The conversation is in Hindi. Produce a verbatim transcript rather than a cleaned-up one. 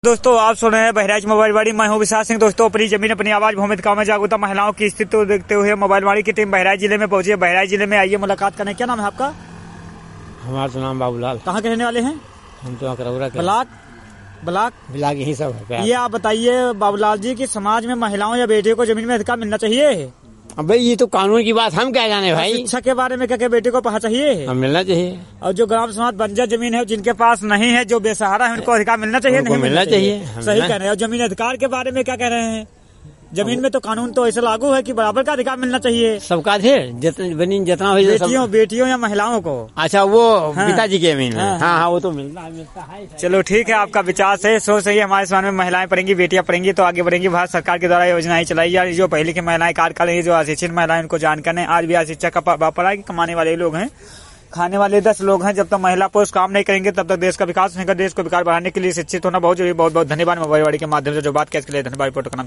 दोस्तों आप सुन रहे हैं बहराइच मोबाइल वाड़ी। मैं हूं विशाल सिंह। दोस्तों अपनी जमीन अपनी आवाज भूमित गाँव में जागरूकता महिलाओं की स्थिति को देखते हुए मोबाइल वाड़ी की टीम बहराइच जिले में पहुंची है। बहराइच जिले में आइए मुलाकात करने। क्या नाम है आपका? हमारा तो नाम बाबूलाल। कहाँ के रहने वाले हैं? हम तो करौरा के। ब्लाक ब्लाक ब्लाक यही सब है। ये आप बताइए बाबूलाल जी की समाज में महिलाओं या बेटियों को जमीन में अधिकार मिलना चाहिए? अब भाई ये तो कानून की बात हम क्या जाने भाई। शिक्षा के बारे में क्या क्या बेटे को पढ़ा चाहिए? हम मिलना चाहिए। और जो ग्राम समाज बंजर जमीन है जिनके पास नहीं है, जो बेसहारा है, उनको अधिकार मिलना चाहिए? नहीं मिलना चाहिए। सही कह रहे हैं। और जमीन अधिकार के बारे में क्या कह रहे हैं? जमीन में तो कानून तो ऐसा लागू है कि बराबर का अधिकार मिलना चाहिए सबका थे जमीन जितना हो बेटियों बेटियों या महिलाओं को। अच्छा वो हाँ। पिताजी की जमीन है। हाँ। हाँ हाँ वो तो मिलता है मिलता है। चलो ठीक है, आपका विचार सही सोच सही है। हमारे समाज में महिलाएं पढ़ेंगी, बेटियां पढ़ेंगी तो आगे बढ़ेंगी। भारत सरकार के द्वारा योजनाएं चलाई जा रही। जो पहले की महिलाएं कार्य कर रही, जो अशिक्षित महिलाएं उनको जानकर नहीं। आज भी अशिक्षा का प्रभाव पड़ा है कि कमाने वाले लोग हैं, खाने वाले दस लोग हैं। जब तक महिला पुरुष काम नहीं करेंगे तब तक देश का विकास नहीं होगा। देश को विकास बढ़ाने के लिए शिक्षित होना बहुत जरूरी। बहुत बहुत धन्यवाद मोबाइल वाड़ी के माध्यम से जो बात किया इसके लिए धन्यवाद।